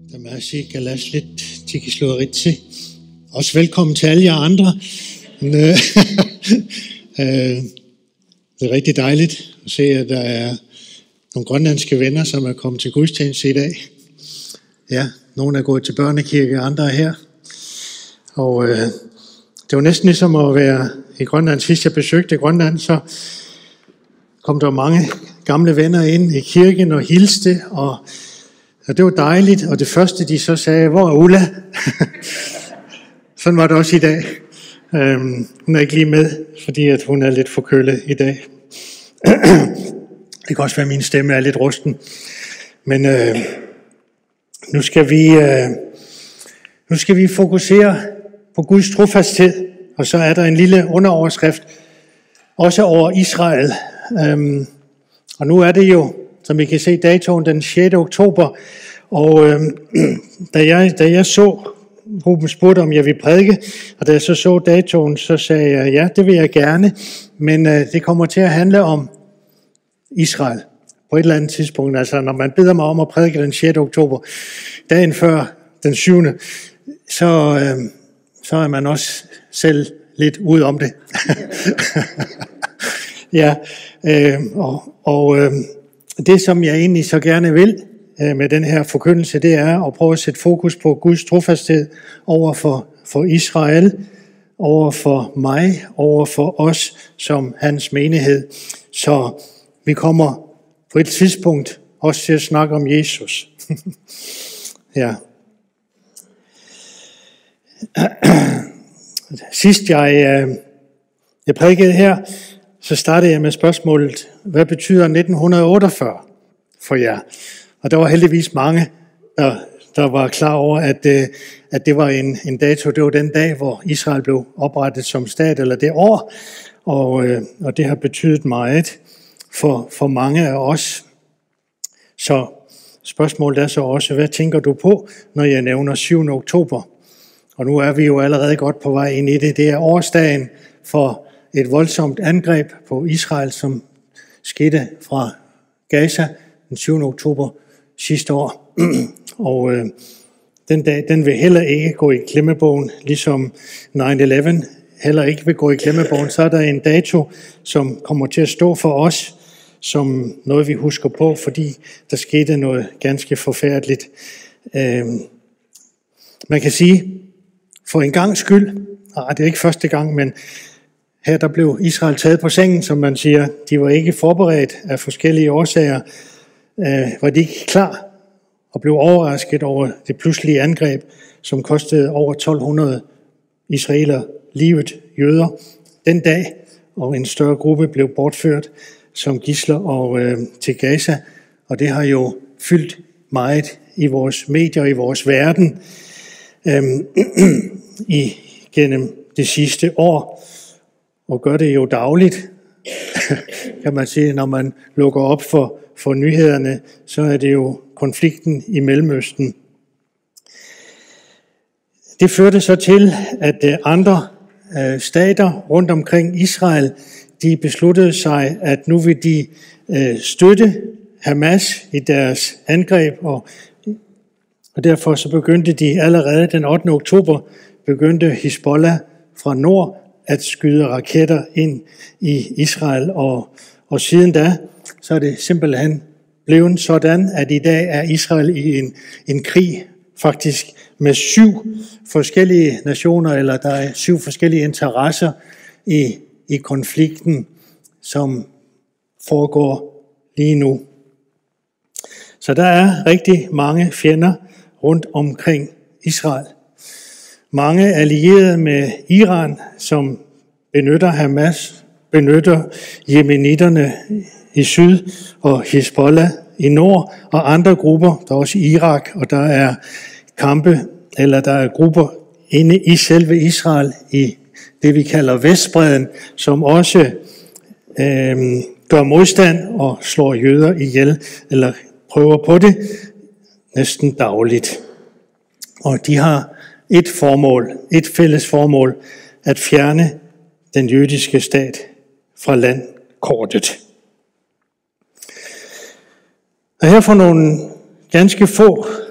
Damasi Galaslit Tikisluaritsi. Også velkommen til alle jer andre. Det er rigtig dejligt at se, at der er nogle grønlandske venner, som er kommet til gudstjeneste i dag. Ja, nogle er gået til børnekirke, andre er her. Og det var næsten ligesom at være i Grønland. Sidst jeg besøgte Grønland, så kom der mange gamle venner ind i kirken og hilste, og det var dejligt. Og det første, de så sagde, hvor er Ulla? Sådan var det også i dag. Hun er ikke lige med, fordi at hun er lidt forkølet i dag. Det kan også være, at min stemme er lidt rusten. Men nu skal vi fokusere på Guds trofasthed. Og så er der en lille underoverskrift, også over Israel. Og nu er det jo, som I kan se, datoen den 6. oktober. Og da jeg så, Ruben spurgte, om jeg ville prædike, og da jeg så datoen, så sagde jeg, ja, det vil jeg gerne, men det kommer til at handle om Israel på et eller andet tidspunkt. Altså, når man beder mig om at prædike den 6. oktober, dagen før den 7., så er man også selv lidt ude om det. Ja, det som jeg egentlig så gerne vil med den her forkyndelse, det er at prøve at sætte fokus på Guds trofasthed over for Israel, over for mig, over for os som hans menighed. Så vi kommer på et tidspunkt også til at snakke om Jesus. Ja. Sidst jeg prædikede her, så startede jeg med spørgsmålet, hvad betyder 1948 for jer? Og der var heldigvis mange, der var klar over, at det var en dato. Det var den dag, hvor Israel blev oprettet som stat, eller det år. Og det har betydet meget for mange af os. Så spørgsmålet er så også, hvad tænker du på, når jeg nævner 7. oktober? Og nu er vi jo allerede godt på vej ind i det. Det er årsdagen for et voldsomt angreb på Israel, som skete fra Gaza den 7. oktober sidste år. Og den dag, den vil heller ikke gå i glemmebogen, ligesom 9/11 heller ikke vil gå i glemmebogen. Så er der en dato, som kommer til at stå for os, som noget vi husker på, fordi der skete noget ganske forfærdeligt. Man kan sige, for en gangs skyld, det er ikke første gang, men her der blev Israel taget på sengen, som man siger. De var ikke forberedt af forskellige årsager. Var de ikke klar og blev overrasket over det pludselige angreb, som kostede over 1200 israeler livet, jøder, den dag, og en større gruppe blev bortført som gidsler og til Gaza. Og det har jo fyldt meget i vores medier og i vores verden gennem det sidste år, og gør det jo dagligt, kan man sige, når man lukker op for nyhederne, så er det jo konflikten i Mellemøsten. Det førte så til, at andre stater rundt omkring Israel, de besluttede sig, at nu vil de støtte Hamas i deres angreb, og derfor så begyndte de allerede den 8. oktober, begyndte Hizbollah fra nord at skyde raketter ind i Israel, og siden da, så er det simpelthen blevet sådan, at i dag er Israel i en krig, faktisk med 7 forskellige nationer, eller der er 7 forskellige interesser i konflikten, som foregår lige nu. Så der er rigtig mange fjender rundt omkring Israel. Mange allierede med Iran, som benytter Hamas, benytter jemenitterne i syd og Hizbollah i nord, og andre grupper, der er også i Irak, og der er kampe, eller der er grupper inde i selve Israel, i det vi kalder Vestbredden, som også gør modstand og slår jøder ihjel, eller prøver på det næsten dagligt. Og de har et fælles formål, at fjerne den jødiske stat fra landkortet. Og her for nogle ganske få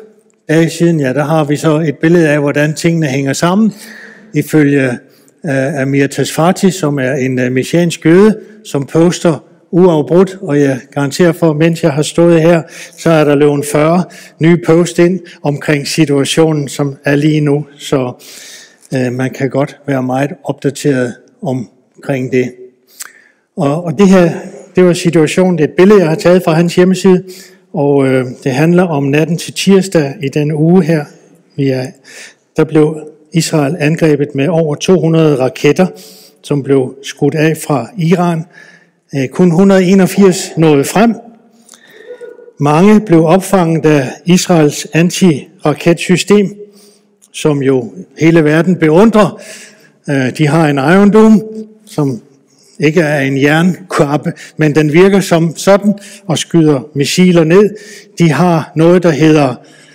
dage siden, ja, der har vi så et billede af, hvordan tingene hænger sammen, ifølge Amir Tesfaye, som er en messiansk jøde, som poster uafbrudt, og jeg garanterer for, mens jeg har stået her, så er der løbet 40 nye post ind omkring situationen, som er lige nu, så man kan godt være meget opdateret omkring det. Og det her, det var situationen, det er et billede, jeg har taget fra hans hjemmeside, og det handler om natten til tirsdag i den uge her. Der blev Israel angrebet med over 200 raketter, som blev skudt af fra Iran. Kun 181 nåede frem. Mange blev opfanget af Israels antiraketsystem, som jo hele verden beundrer. De har en Iron Dome, som ikke er en jernkappe, men den virker som sådan og skyder missiler ned. De har noget, der hedder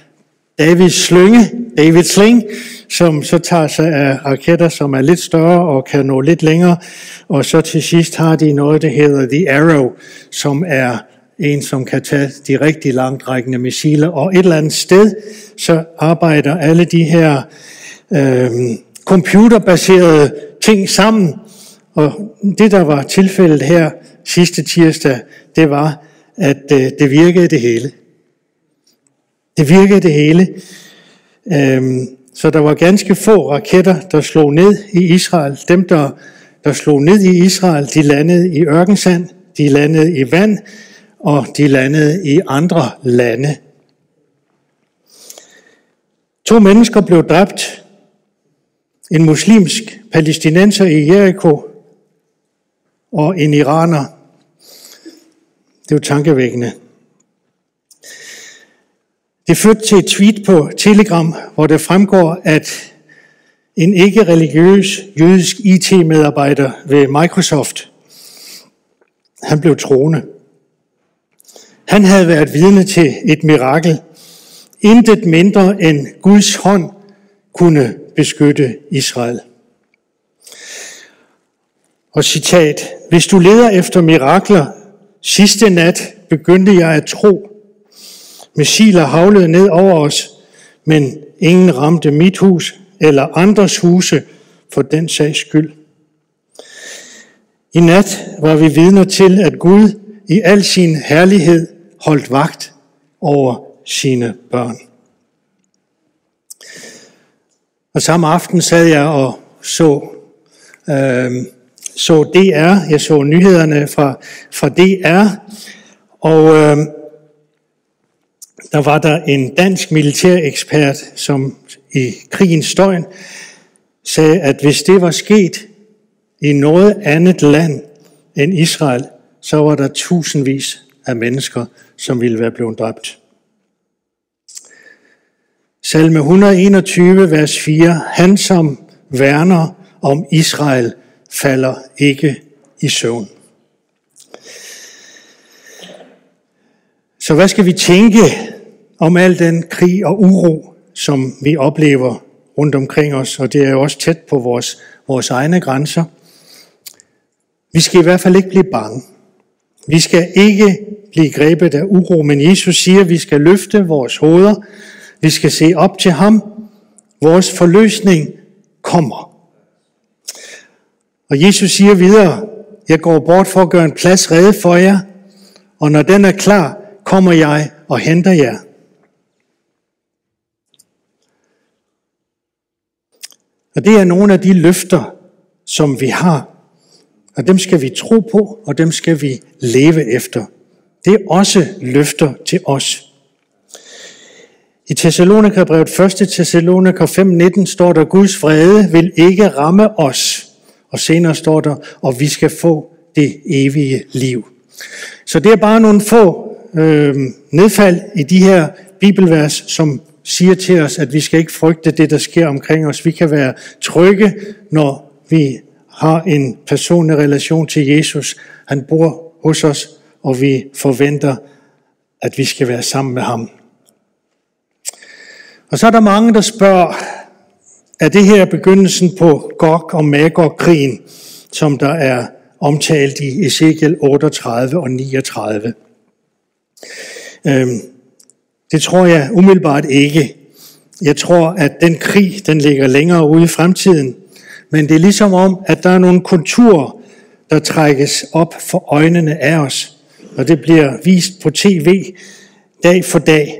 David Sling, som så tager sig af raketter, som er lidt større og kan nå lidt længere. Og så til sidst har de noget, der hedder The Arrow, som er en, som kan tage de rigtig langtrækkende missiler. Og et eller andet sted, så arbejder alle de her computerbaserede ting sammen. Og det, der var tilfældet her sidste tirsdag, det var, at det virkede det hele. Det virkede det hele. Så der var ganske få raketter, der slog ned i Israel. Dem, der slog ned i Israel, de landede i ørkensand, de landede i vand, og de landede i andre lande. 2 mennesker blev dræbt. En muslimsk palæstinenser i Jericho og en iraner. Det er jo tankevækkende. Det førte til et tweet på Telegram, hvor det fremgår, at en ikke-religiøs jødisk IT-medarbejder ved Microsoft, han blev troende. Han havde været vidne til et mirakel. Intet mindre end Guds hånd kunne beskytte Israel. Og citat: hvis du leder efter mirakler, sidste nat begyndte jeg at tro. Missiler haglede ned over os, men ingen ramte mit hus eller andres huse for den sags skyld. I nat var vi vidner til, at Gud i al sin herlighed holdt vagt over sine børn. Og samme aften sad jeg og så DR. Jeg så nyhederne fra DR, og der var der en dansk militærekspert, som i krigens døgn sagde, at hvis det var sket i noget andet land end Israel, så var der tusindvis af mennesker, som ville være blevet dræbt. Salme 121, vers 4. Han, som værner om Israel, falder ikke i søvn. Så hvad skal vi tænke om al den krig og uro, som vi oplever rundt omkring os, og det er jo også tæt på vores egne grænser? Vi skal i hvert fald ikke blive bange. Vi skal ikke blive grebet af uro, men Jesus siger, at vi skal løfte vores hoveder. Vi skal se op til ham. Vores forløsning kommer. Og Jesus siger videre, jeg går bort for at gøre en plads rede for jer, og når den er klar, kommer jeg og henter jer. Og det er nogle af de løfter, som vi har. Og dem skal vi tro på, og dem skal vi leve efter. Det er også løfter til os. I Thessalonikerbrevet 1. Thessaloniker 5:19 står der, Guds vrede vil ikke ramme os. Og senere står der, og vi skal få det evige liv. Så det er bare nogle få nedfald i de her bibelvers, som siger til os, at vi skal ikke frygte det, der sker omkring os. Vi kan være trygge, når vi har en personlig relation til Jesus. Han bor hos os, og vi forventer, at vi skal være sammen med ham. Og så er der mange, der spørger, er det her begyndelsen på Gog og Magog-krigen, som der er omtalt i Ezekiel 38 og 39? Det tror jeg umiddelbart ikke. Jeg tror, at den krig, den ligger længere ude i fremtiden. Men det er ligesom om, at der er nogle konturer, der trækkes op for øjnene af os. Og det bliver vist på tv dag for dag.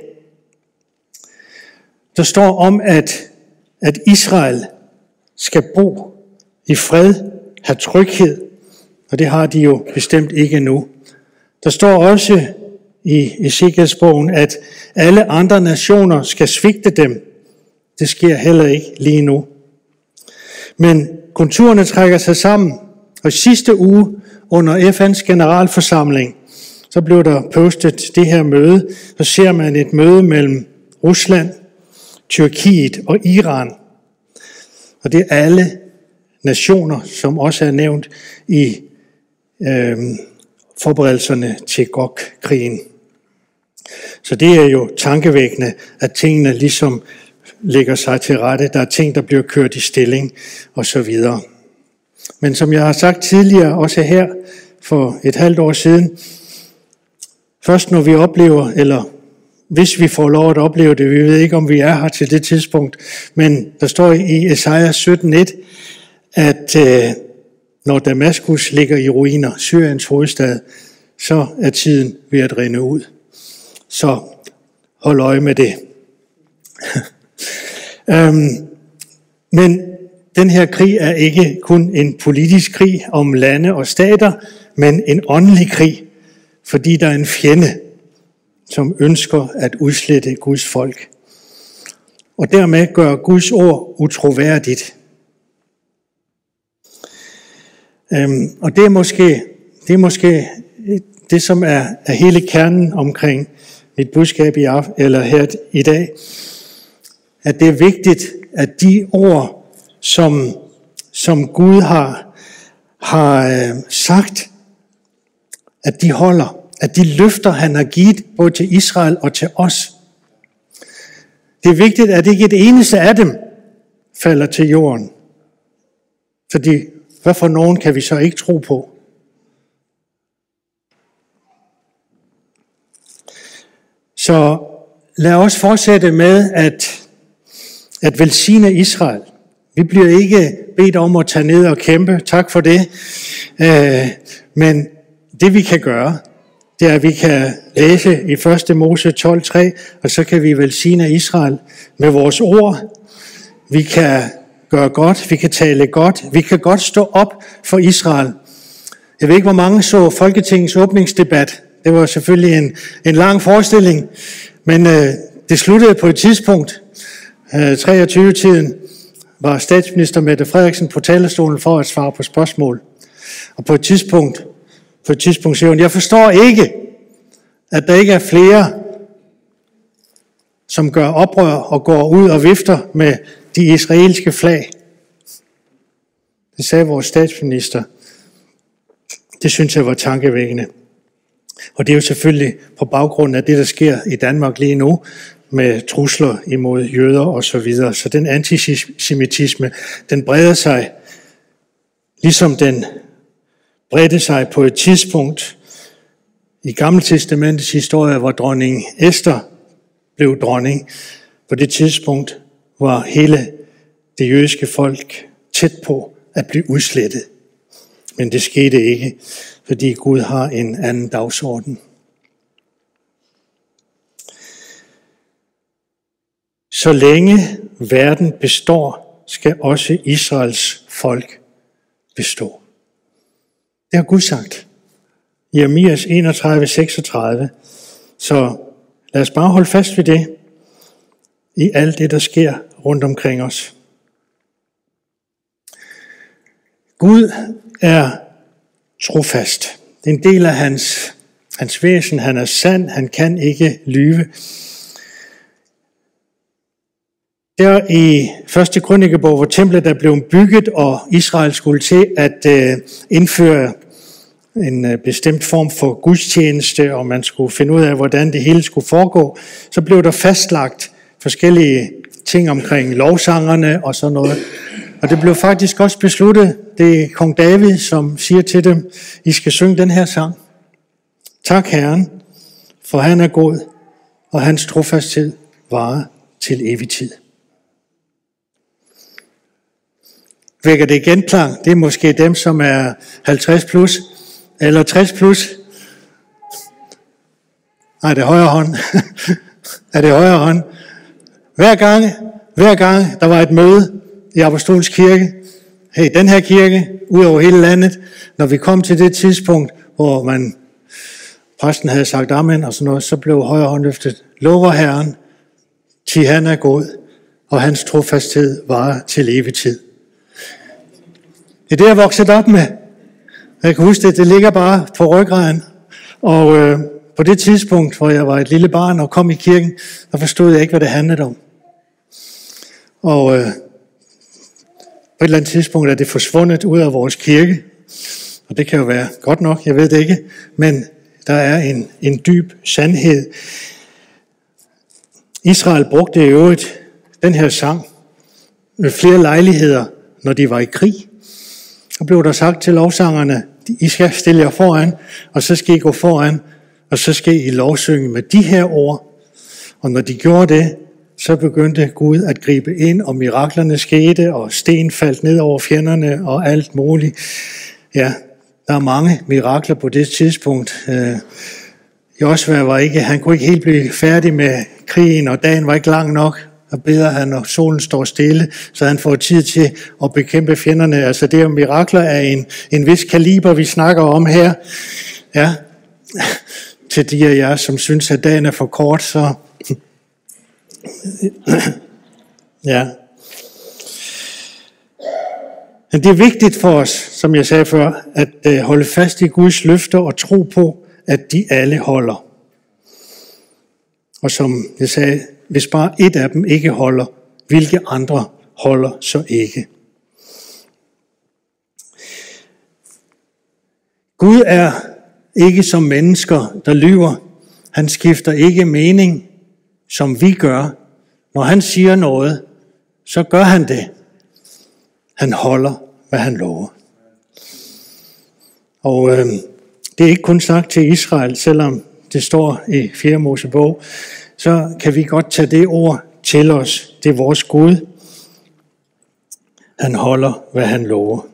Der står om, at Israel skal bo i fred, have tryghed. Og det har de jo bestemt ikke nu. Der står også i Ezekielsbogen, at alle andre nationer skal svigte dem. Det sker heller ikke lige nu. Men konturerne trækker sig sammen, og sidste uge under FN's generalforsamling, så blev der postet det her møde. Så ser man et møde mellem Rusland, Tyrkiet og Iran. Og det er alle nationer, som også er nævnt i forberedelserne til GOG-krigen. Så det er jo tankevækkende, at tingene ligesom lægger sig til rette. Der er ting, der bliver kørt i stilling osv. Men som jeg har sagt tidligere, også her for et halvt år siden, først når vi oplever, eller hvis vi får lov at opleve det, vi ved ikke, om vi er her til det tidspunkt, men der står i Esaja 17:1, at når Damaskus ligger i ruiner, Syriens hovedstad, så er tiden ved at rinde ud. Så hold øje med det. Men den her krig er ikke kun en politisk krig om lande og stater, men en åndelig krig, fordi der er en fjende, som ønsker at udslette Guds folk. Og dermed gør Guds ord utroværdigt. Og det er måske det, som er hele kernen omkring mit budskab her i dag, at det er vigtigt, at de ord, som Gud har sagt, at de holder, at de løfter, han har givet både til Israel og til os. Det er vigtigt, at ikke et eneste af dem falder til jorden. Fordi, hvad for nogen kan vi så ikke tro på? Så lad os fortsætte med at velsigne Israel. Vi bliver ikke bedt om at tage ned og kæmpe, tak for det. Men det vi kan gøre, det er, at vi kan læse i 1. Mose 12:3, og så kan vi velsigne Israel med vores ord. Vi kan gøre godt, vi kan tale godt, vi kan godt stå op for Israel. Jeg ved ikke, hvor mange så Folketingets åbningsdebat. Det var selvfølgelig en lang forestilling, men det sluttede på et tidspunkt. 23-tiden var statsminister Mette Frederiksen på talerstolen for at svare på spørgsmål. Og på et tidspunkt siger hun, jeg forstår ikke, at der ikke er flere, som gør oprør og går ud og vifter med de israelske flag. Det sagde vores statsminister. Det synes jeg var tankevækkende. Og det er jo selvfølgelig på baggrund af det, der sker i Danmark lige nu, med trusler imod jøder og så videre. Så den antisemitisme, den breder sig, ligesom den bredte sig på et tidspunkt i Gamle Testamentets historie, hvor dronning Esther blev dronning. På det tidspunkt var hele det jødiske folk tæt på at blive udslettet. Men det skete ikke, fordi Gud har en anden dagsorden. Så længe verden består, skal også Israels folk bestå. Det har Gud sagt. Jeremias 31:36. Så lad os bare holde fast ved det i alt det, der sker rundt omkring os. Gud er trofast. Det er en del af hans væsen. Han er sand. Han kan ikke lyve. Der i 1. Krønikebog, hvor templet er blevet bygget, og Israel skulle til at indføre en bestemt form for gudstjeneste, og man skulle finde ud af, hvordan det hele skulle foregå, så blev der fastlagt forskellige ting omkring lovsangerne og sådan noget. Og det blev faktisk også besluttet, det er kong David, som siger til dem, I skal synge den her sang. Tak Herren, for han er god, og hans trofasthed varer til evig tid. vækker det genklang. Det er måske dem, som er 50 plus, eller 60 plus. Nej, det er højre hånd. Er det højre hånd? Hver gang der var et møde i Apostolsk Kirke, den her kirke, ud over hele landet, når vi kom til det tidspunkt, hvor præsten havde sagt amen og sådan noget, så blev højre hånd løftet. Lover Herren, til han er god, og hans trofasthed varer til evig tid. Det er det, jeg vokset op med. Jeg kan huske det ligger bare på ryggraden. Og på det tidspunkt, hvor jeg var et lille barn og kom i kirken, der forstod jeg ikke, hvad det handlede om. Og på et eller andet tidspunkt er det forsvundet ud af vores kirke. Og det kan jo være godt nok, jeg ved det ikke. Men der er en dyb sandhed. Israel brugte i øvrigt den her sang ved flere lejligheder, når de var i krig. Så blev der sagt til lovsangerne, I skal stille jer foran, og så skal I gå foran, og så skal I lovsynge med de her ord. Og når de gjorde det, så begyndte Gud at gribe ind, og miraklerne skete, og sten faldt ned over fjenderne, og alt muligt. Ja, der er mange mirakler på det tidspunkt. Josua han kunne ikke helt blive færdig med krigen, og dagen var ikke lang nok. Og beder han, når solen står stille, så han får tid til at bekæmpe fjenderne. Altså det er jo mirakler af en vis kaliber, vi snakker om her. Ja, til de af jer, som synes, at dagen er for kort, så ja. Men det er vigtigt for os, som jeg sagde før, at holde fast i Guds løfter og tro på, at de alle holder. Og som jeg sagde, hvis bare et af dem ikke holder, hvilke andre holder så ikke? Gud er ikke som mennesker, der lyver. Han skifter ikke mening, som vi gør. Når han siger noget, så gør han det. Han holder, hvad han lover. Og det er ikke kun sagt til Israel, selvom det står i 4. Mosebog, så kan vi godt tage det ord til os. Det er vores Gud. Han holder, hvad han lover.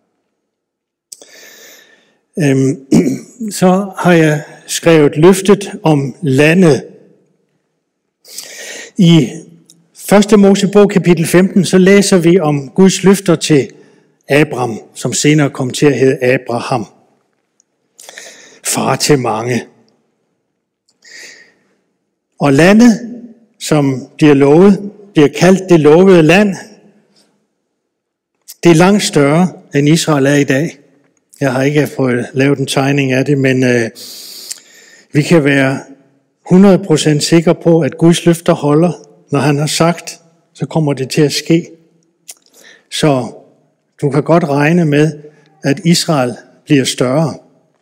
Så har jeg skrevet løftet om landet. I 1. Mosebog kapitel 15, så læser vi om Guds løfter til Abraham, som senere kom til at hedde Abraham. Far til mange. Og landet, som bliver kaldt det lovede land, det er langt større, end Israel er i dag. Jeg har ikke fået lavet en tegning af det, men vi kan være 100% sikre på, at Guds løfter holder. Når han har sagt, så kommer det til at ske. Så du kan godt regne med, at Israel bliver større.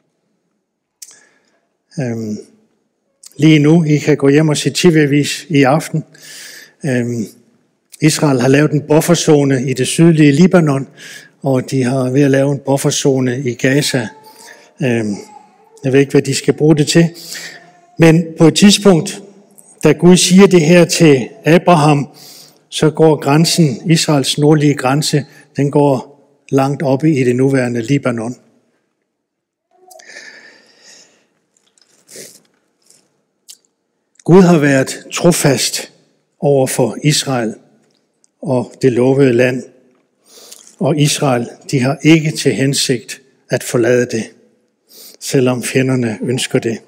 Lige nu, I kan gå hjem og se TV-avis i aften. Israel har lavet en bufferzone i det sydlige Libanon, og de har ved at lave en bufferzone i Gaza. Jeg ved ikke, hvad de skal bruge det til. Men på et tidspunkt, da Gud siger det her til Abraham, så går grænsen, Israels nordlige grænse, den går langt oppe i det nuværende Libanon. Gud har været trofast over for Israel og det lovede land. Og Israel, de har ikke til hensigt at forlade det, selvom fjenderne ønsker det.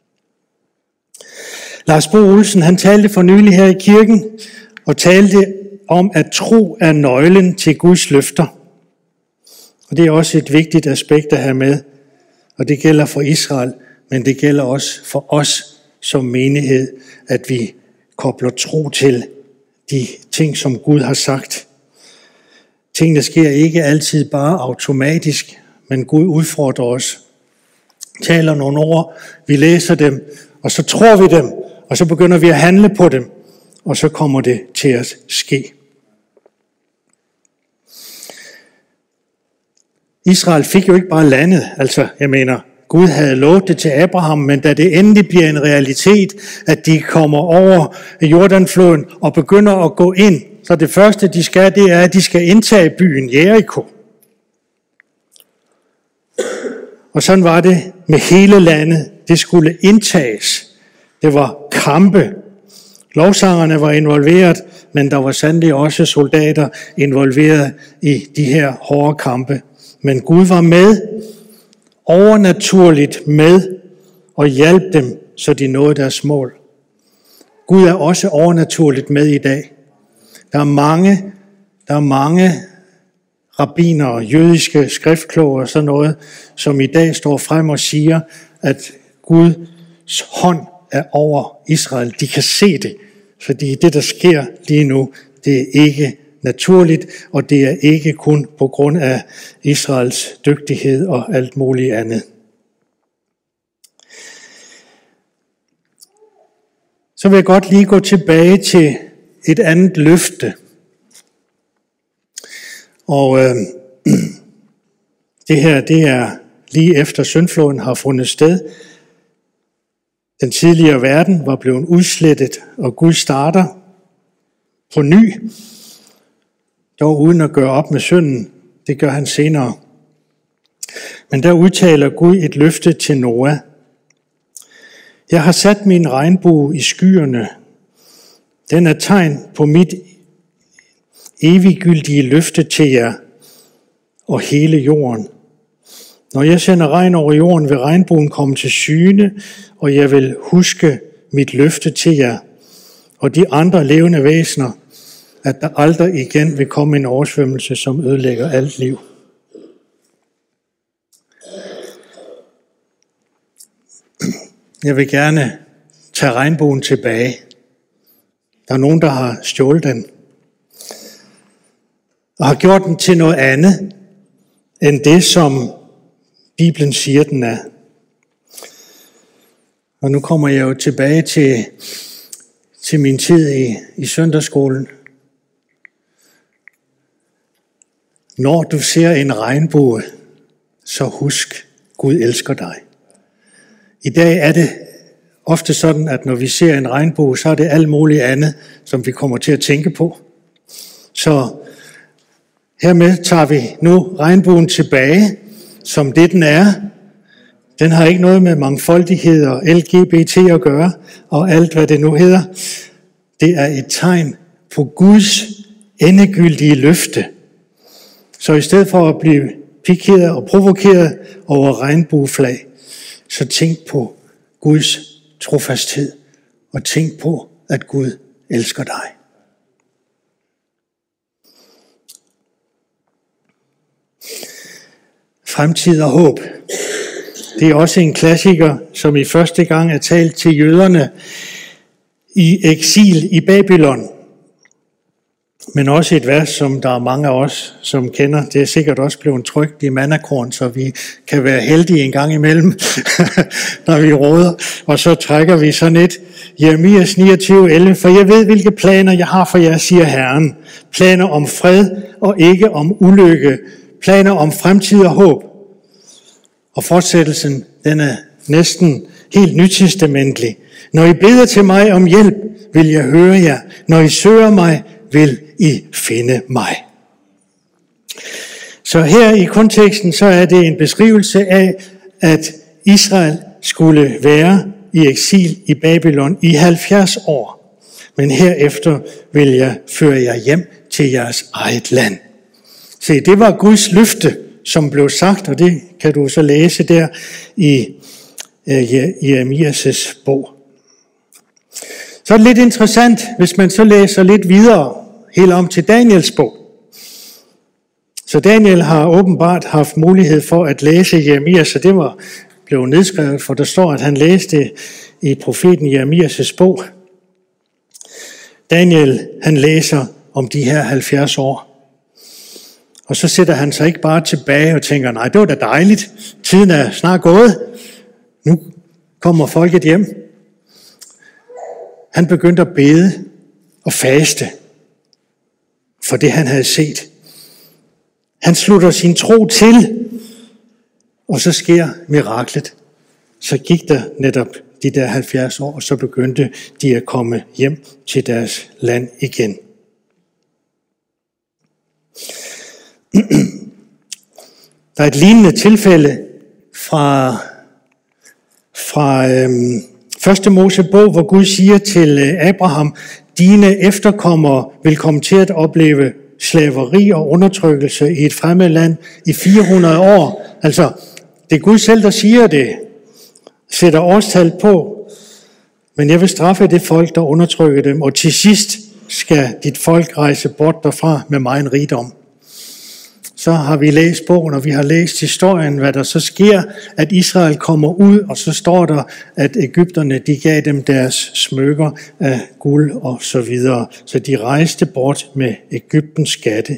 Lars Bo Olsen, han talte for nylig her i kirken, og talte om, at tro er nøglen til Guds løfter. Og det er også et vigtigt aspekt at have med, og det gælder for Israel, men det gælder også for os som menighed, at vi kobler tro til de ting, som Gud har sagt. Tingene sker ikke altid bare automatisk, men Gud udfordrer os. Taler nogle ord, vi læser dem, og så tror vi dem, og så begynder vi at handle på dem, og så kommer det til at ske. Israel fik jo ikke bare landet, Gud havde lovet det til Abraham, men da det endelig bliver en realitet, at de kommer over Jordanfloden og begynder at gå ind Så det første, de skal, det er, at de skal indtage byen Jericho. Og sådan var det med hele landet. Det skulle indtages. Det var kampe. Lovsangerne var involveret, men der var sandelig også soldater involveret i de her hårde kampe. Men Gud var med, overnaturligt med, og hjalp dem, så de nåede deres mål. Gud er også overnaturligt med i dag. Der er mange rabbiner og jødiske skriftkloge og sådan noget, som i dag står frem og siger, at Guds hånd er over Israel. De kan se det, fordi det, der sker lige nu, det er ikke naturligt, og det er ikke kun på grund af Israels dygtighed og alt muligt andet. Så vil jeg godt lige gå tilbage til et andet løfte. Og det her, det er lige efter syndfloden har fundet sted. Den tidligere verden var blevet udslettet, og Gud starter på ny, dog uden at gøre op med synden. Det gør han senere. Men der udtaler Gud et løfte til Noah. Jeg har sat min regnbue i skyerne. Den er tegn på mit eviggyldige løfte til jer og hele jorden. Når jeg sender regn over jorden, vil regnbuen komme til syne, og jeg vil huske mit løfte til jer og de andre levende væsener, at der aldrig igen vil komme en oversvømmelse, som ødelægger alt liv. Jeg vil gerne tage regnbuen tilbage. Der er nogen, der har stjålet den og har gjort den til noget andet end det, som Bibelen siger, den er. Og nu kommer jeg jo tilbage til min tid i søndagsskolen. Når du ser en regnbue, så husk, Gud elsker dig. I dag er det ofte sådan, at når vi ser en regnbue, så er det alt muligt andet, som vi kommer til at tænke på. Så hermed tager vi nu regnbuen tilbage, som det den er. Den har ikke noget med mangfoldighed og LGBT at gøre, og alt hvad det nu hedder. Det er et tegn på Guds endegyldige løfte. Så i stedet for at blive pikeret og provokeret over regnbueflag, så tænk på Guds trofasthed, og tænk på, at Gud elsker dig. Fremtid og håb. Det er også en klassiker, som i første gang er talt til jøderne i eksil i Babylon. Men også et vers, som der er mange af os, som kender. Det er sikkert også blevet trykt i mannakorn, så vi kan være heldige en gang imellem, når vi råder. Og så trækker vi sådan et Jeremias 29:11. For jeg ved, hvilke planer jeg har for jer, siger Herren. Planer om fred og ikke om ulykke. Planer om fremtid og håb. Og fortsættelsen, den er næsten helt nytestamentlig. Når I beder til mig om hjælp, vil jeg høre jer. Når I søger mig, vil I finde mig. Så her i konteksten, så er det en beskrivelse af, at Israel skulle være i eksil i Babylon i 70 år. Men herefter vil jeg føre jer hjem til jeres eget land. Se, det var Guds løfte, som blev sagt, og det kan du så læse der i Jeremias' bog. Så er det lidt interessant, hvis man så læser lidt videre, helt om til Daniels bog. Så Daniel har åbenbart haft mulighed for at læse Jeremias, så det var blevet nedskrevet, for der står, at han læste i profeten Jeremias' bog. Daniel, han læser om de her 70 år. Og så sætter han sig ikke bare tilbage og tænker, nej, det var da dejligt, tiden er snart gået, nu kommer folket hjem. Han begyndte at bede og faste for det, han havde set. Han slutter sin tro til, og så sker miraklet. Så gik der netop de der 70 år, og så begyndte de at komme hjem til deres land igen. Der er et lignende tilfælde fra 1. Mosebog, hvor Gud siger til Abraham, dine efterkommere vil komme til at opleve slaveri og undertrykkelse i et fremmed land i 400 år. Altså, det er Gud selv, der siger det, sætter årstal på. Men jeg vil straffe det folk, der undertrykker dem, og til sidst skal dit folk rejse bort derfra med megen rigdom. Så har vi læst bogen, og vi har læst historien, hvad der så sker, at Israel kommer ud, og så står der, at egypterne, de gav dem deres smykker af guld og så videre. Så de rejste bort med Egyptens skatte.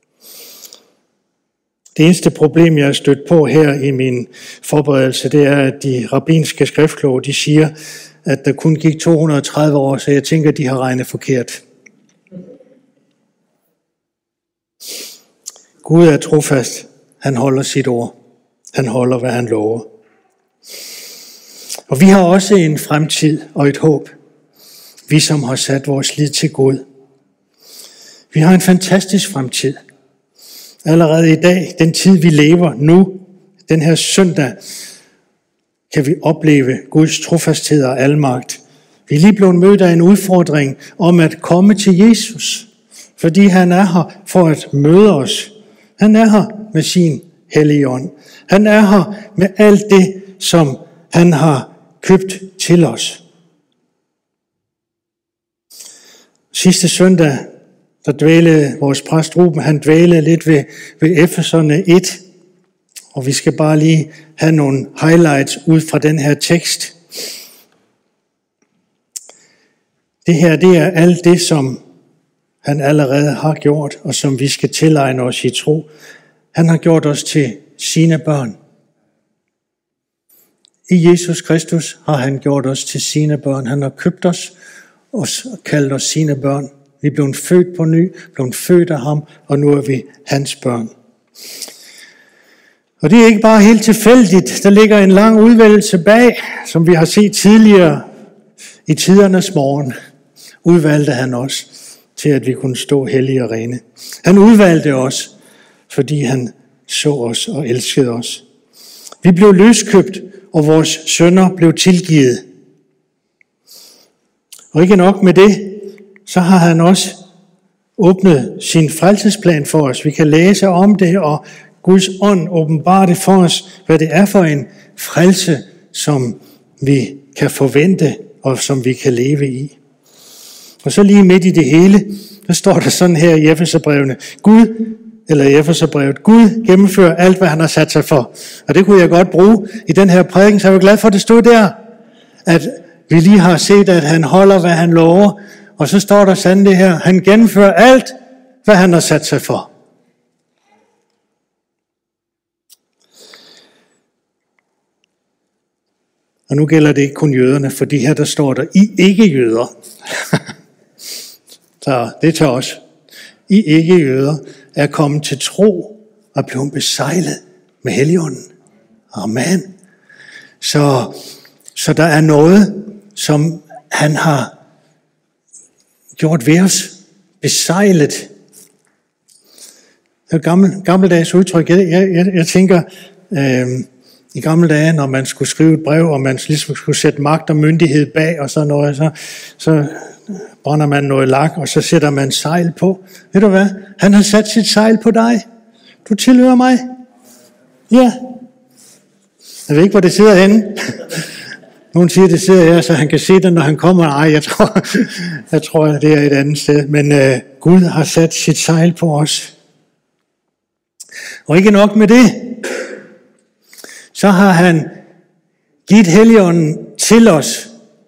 Det eneste problem, jeg har stødt på her i min forberedelse, det er, at de rabbinske skriftkloge, de siger, at der kun gik 230 år, så jeg tænker, de har regnet forkert. Gud er trofast. Han holder sit ord. Han holder, hvad han lover. Og vi har også en fremtid og et håb. Vi, som har sat vores lid til Gud. Vi har en fantastisk fremtid. Allerede i dag, den tid vi lever nu, den her søndag, kan vi opleve Guds trofasthed og almagt. Vi er lige blevet mødt af en udfordring om at komme til Jesus, fordi han er her for at møde os. Han er her med sin hellige ånd. Han er her med alt det, som han har købt til os. Sidste søndag, der dvælede vores præst Ruben, han dvælede lidt ved Efeserne 1. Og vi skal bare lige have nogle highlights ud fra den her tekst. Det her, det er alt det, som han allerede har gjort, og som vi skal tilegne os i tro. Han har gjort os til sine børn. I Jesus Kristus har han gjort os til sine børn. Han har købt os og kaldt os sine børn. Vi er blevet født på ny, blevet født af ham, og nu er vi hans børn. Og det er ikke bare helt tilfældigt. Der ligger en lang udvælgelse bag, som vi har set tidligere i tidernes morgen. Udvalgte han os til, at vi kunne stå hellige og rene. Han udvalgte os, fordi han så os og elskede os. Vi blev løskøbt, og vores synder blev tilgivet. Og ikke nok med det, så har han også åbnet sin frelsesplan for os. Vi kan læse om det, og Guds ånd åbenbarer det for os, hvad det er for en frelse, som vi kan forvente, og som vi kan leve i. Og så lige midt i det hele, der står der sådan her i Efeserbrevene, Gud gennemfører alt, hvad han har sat sig for. Og det kunne jeg godt bruge i den her prædiken, så jeg er glad for, at det stod der, at vi lige har set, at han holder, hvad han lover. Og så står der sådan det her, han gennemfører alt, hvad han har sat sig for. Og nu gælder det ikke kun jøderne, for de her, der står der, I ikke jøder. Så det tager os. I ikke jøder er kommet til tro og blevet besejlet med Helligånden. Amen. Så der er noget, som han har gjort ved os. Besejlet. Det er et gammeldags udtryk. Jeg tænker, i gamle dage, når man skulle skrive et brev, og man ligesom skulle sætte magt og myndighed bag og sådan noget, så brænder man noget lak, og så sætter man sejl på. Ved du hvad? Han har sat sit sejl på dig. Du tilhører mig. Ja. Jeg ved ikke, hvor det sidder henne. Nogen siger, det sidder her, så han kan se det, når han kommer. Ej, jeg tror, det er et andet sted. Men Gud har sat sit sejl på os. Og ikke nok med det, så har han givet Helligånden til os.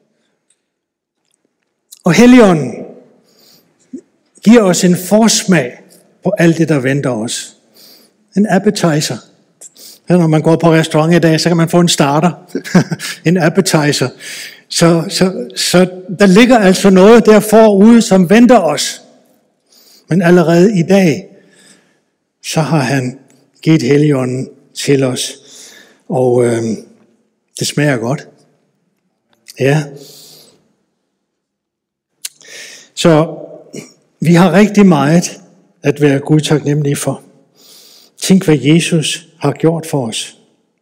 Og Helligånden giver os en forsmag på alt det, der venter os. En appetizer. Når man går på restaurant i dag, så kan man få en starter. En appetizer. Så der ligger altså noget der forude, som venter os. Men allerede i dag, så har han givet Helligånden til os. Og det smager godt. Ja. Så vi har rigtig meget at være Gud taknemmelige for. Tænk, hvad Jesus har gjort for os.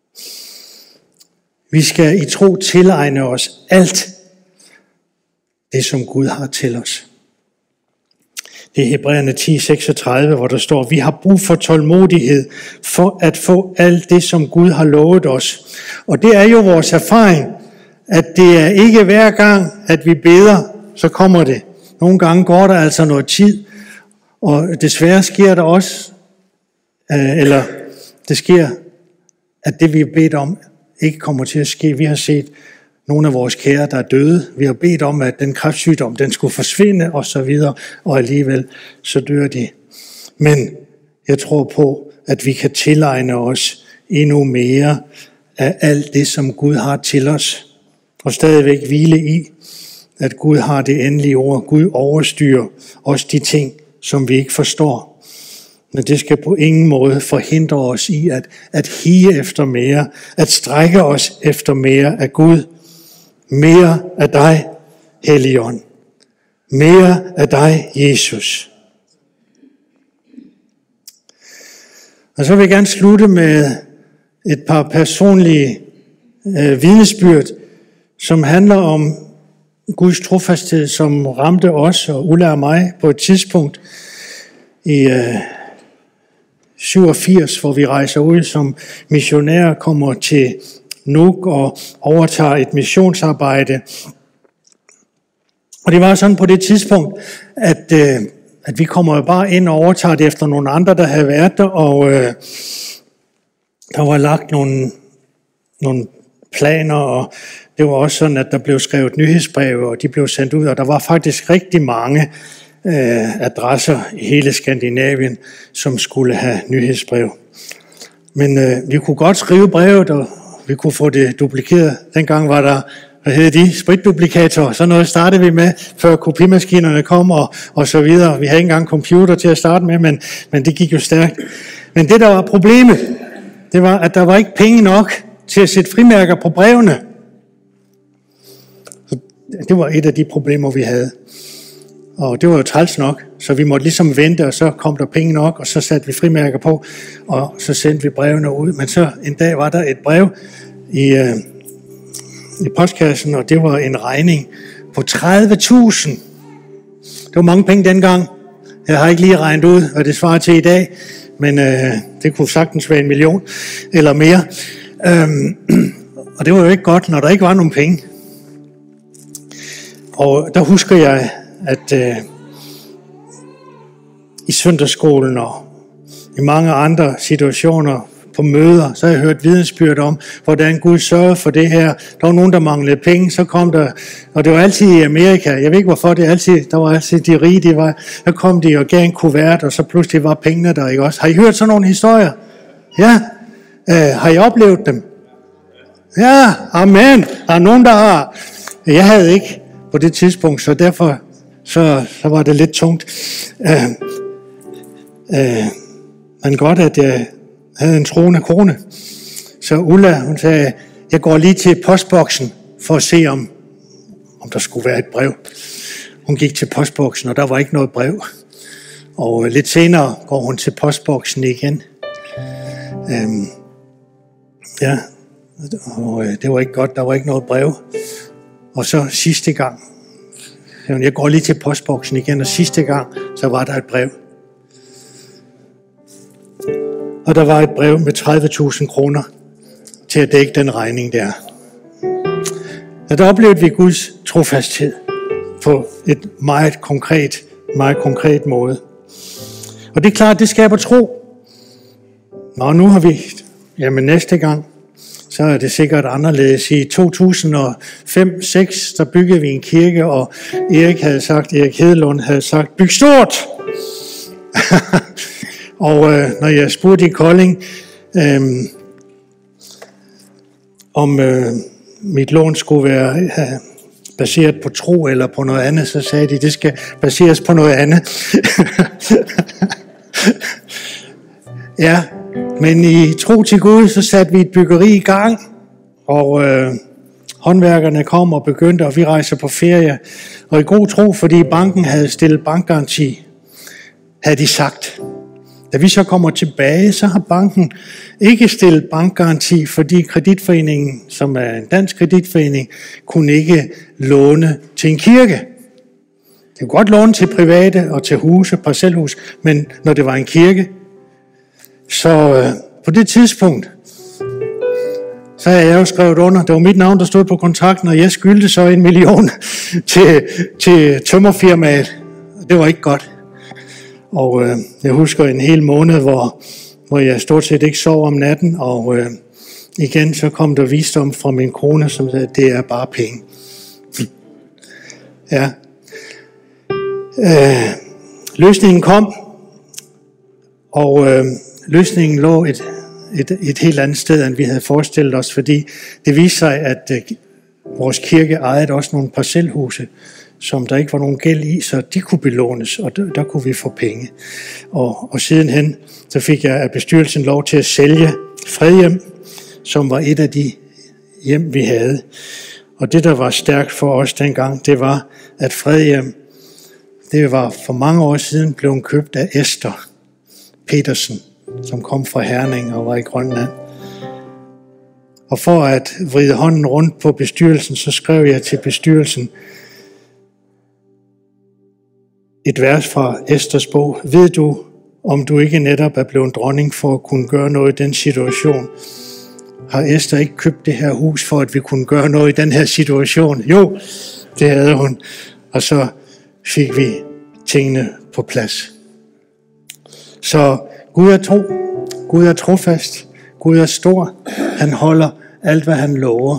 Vi skal i tro tilegne os alt det, som Gud har til os. Det er Hebræerne 10:36, hvor der står, vi har brug for tålmodighed for at få alt det, som Gud har lovet os. Og det er jo vores erfaring, at det er ikke hver gang, at vi beder, så kommer det. Nogle gange går der altså noget tid, og desværre sker der også, eller det sker, at det vi har bedt om, ikke kommer til at ske. Vi har set nogle af vores kære, der er døde. Vi har bedt om, at den kræftsygdom, den skulle forsvinde, og så videre, og alligevel så dør de. Men jeg tror på, at vi kan tilegne os endnu mere af alt det, som Gud har til os, og stadigvæk hvile i, at Gud har det endelige ord. Gud overstyrer også de ting, som vi ikke forstår. Men det skal på ingen måde forhindre os i at hige efter mere, at strække os efter mere af Gud. Mere af dig, Helligånd. Mere af dig, Jesus. Og så vil jeg gerne slutte med et par personlige vidnesbyrd, som handler om Guds trofasthed, som ramte os og Ulla og mig på et tidspunkt i 87, hvor vi rejser ud som missionærer, kommer til Nuuk og overtager et missionsarbejde. Og det var sådan på det tidspunkt, at vi kommer jo bare ind og overtager det efter nogle andre, der havde været der, og der var lagt nogle planer, og det var også sådan, at der blev skrevet nyhedsbreve, og de blev sendt ud, og der var faktisk rigtig mange adresser i hele Skandinavien, som skulle have nyhedsbrev. Men vi kunne godt skrive brevet, og vi kunne få det duplikeret. Dengang var der, hvad hed de, spritduplikatorer. Så noget startede vi med, før kopimaskinerne kom og så videre. Vi havde ikke engang computer til at starte med, men det gik jo stærkt. Men det, der var problemet, det var, at der var ikke penge nok til at sætte frimærker på brevene. Så det var et af de problemer, vi havde. Og det var jo træls nok, så vi måtte ligesom vente, og så kom der penge nok, og så satte vi frimærker på, og så sendte vi brevene ud. Men så en dag var der et brev i postkassen, og det var en regning på 30.000. Det var mange penge dengang. Jeg har ikke lige regnet ud, hvad det svarer til i dag, men det kunne sagtens være 1 million eller mere. Og det var jo ikke godt, når der ikke var nogen penge. Og der husker jeg, at i søndagsskolen og i mange andre situationer på møder, så har jeg hørt vidensbyrd om, hvordan Gud sørgede for det her. Der var nogen, der manglede penge, så kom der, og det var altid i Amerika, jeg ved ikke hvorfor, der var altid de rige, der kom de og gav en kuvert, og så pludselig var pengene der, ikke også? Har I hørt sådan nogle historier? Ja? Har I oplevet dem? Ja, amen. Der er nogen, der har. Jeg havde ikke på det tidspunkt, så derfor så var det lidt tungt. Men godt, at jeg havde en troende kone. Så Ulla, hun sagde, jeg går lige til postboksen for at se, om der skulle være et brev. Hun gik til postboksen, og der var ikke noget brev. Og lidt senere går hun til postboksen igen. Ja, og det var ikke godt, der var ikke noget brev. Og så sidste gang, jeg går lige til postboksen igen, og sidste gang, så var der et brev. Og der var et brev med 30.000 kroner til at dække den regning der. Og der oplevede vi Guds trofasthed på et meget konkret måde. Og det er klart, det skaber tro. Nå, nu har vi, jamen næste gang, så er det sikkert anderledes. I 2005-2006, der byggede vi en kirke, og Erik Hedelund havde sagt, byg stort! Og når jeg spurgte i Kolding, om mit lån skulle være baseret på tro eller på noget andet, så sagde de, det skal baseres på noget andet. Ja, men i tro til Gud, så satte vi et byggeri i gang, og håndværkerne kom og begyndte, og vi rejser på ferie. Og i god tro, fordi banken havde stillet bankgaranti, havde de sagt, Da vi så kommer tilbage, så har banken ikke stillet bankgaranti, fordi kreditforeningen, som er en dansk kreditforening, kunne ikke låne til en kirke. Det kunne godt låne til private og til huse, parcelhus, men når det var en kirke. Så på det tidspunkt, så havde jeg jo skrevet under. Det var mit navn, der stod på kontrakten, og jeg skyldte så 1 million til tømmerfirmaet. Det var ikke godt. Og jeg husker en hel måned, hvor jeg stort set ikke sov om natten, og igen så kom der visdom fra min kone, som sagde, det er bare penge. Ja. Løsningen kom, og løsningen lå et helt andet sted, end vi havde forestillet os, fordi det viste sig, at vores kirke ejede også nogle parcelhuse, som der ikke var nogen gæld i, så de kunne belånes, og der kunne vi få penge. Og sidenhen, så fik jeg af bestyrelsen lov til at sælge Fredhjem, som var et af de hjem, vi havde. Og det, der var stærkt for os dengang, det var, at Fredhjem, det var for mange år siden blevet købt af Esther Petersen, som kom fra Herning og var i Grønland. Og for at vride hånden rundt på bestyrelsen, så skrev jeg til bestyrelsen et vers fra Esters bog. Ved du, om du ikke netop er blevet dronning for at kunne gøre noget i den situation? Har Esther ikke købt det her hus for, at vi kunne gøre noget i den her situation? Jo, det havde hun. Og så fik vi tingene på plads. Så Gud er tro, Gud er trofast, Gud er stor, han holder alt, hvad han lover.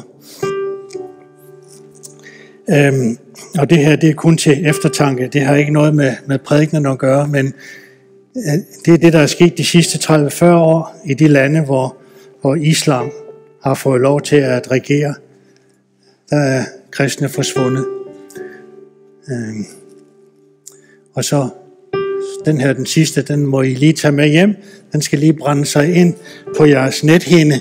Og det her, det er kun til eftertanke, det har ikke noget med prædikenen at gøre, men det er det, der er sket de sidste 30-40 år i de lande, hvor islam har fået lov til at regere. Der er kristne forsvundet. Og så den her, den sidste, den må I lige tage med hjem. Den skal lige brænde sig ind på jeres nethinde.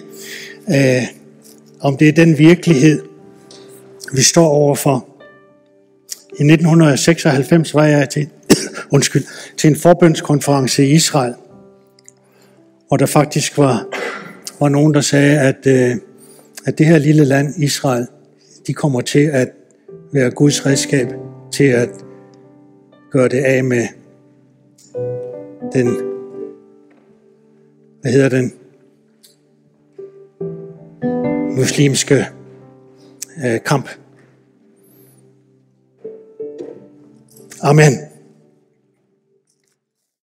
Om det er den virkelighed, vi står overfor. I 1996 var jeg til en forbønskonference i Israel, hvor der faktisk var nogen, der sagde, at det her lille land, Israel, de kommer til at være Guds redskab til at gøre det af med den, muslimske kamp. Amen.